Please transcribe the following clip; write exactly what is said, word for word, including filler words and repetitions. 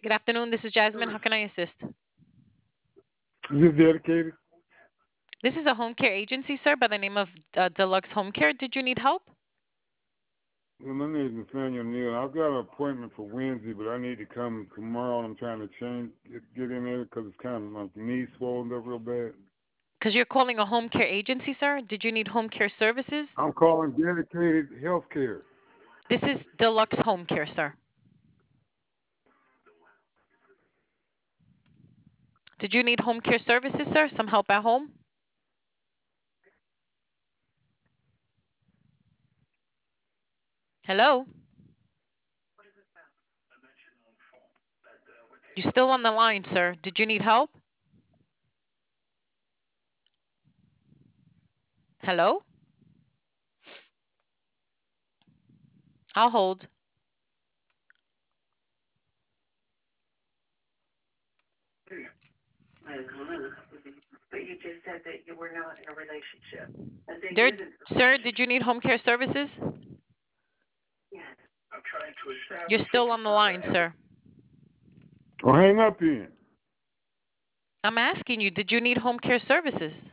Good afternoon. This is Jasmine. How can I assist? Is this dedicated? This is a home care agency, sir, by the name of uh, Deluxe Home Care. Did you need help? Well, my name is Nathaniel Neal. I've got an appointment for Wednesday, but I need to come tomorrow. And I'm trying to change, get, get in there because it's kind of my knee swollen up real bad. Because you're calling a home care agency, sir. Did you need home care services? I'm calling dedicated healthcare. This is Deluxe Home Care, sir. Did you need home care services, sir? Some help at home? Hello? You're still on the line, sir. Did you need help? Hello? I'll hold. But you just said that you were not in a relationship. The thing There, isn't, sir, did you need home care services? yes. I'm trying to You're establish still on the line, sir. Oh, hang up then. I'm asking you, did you need home care services?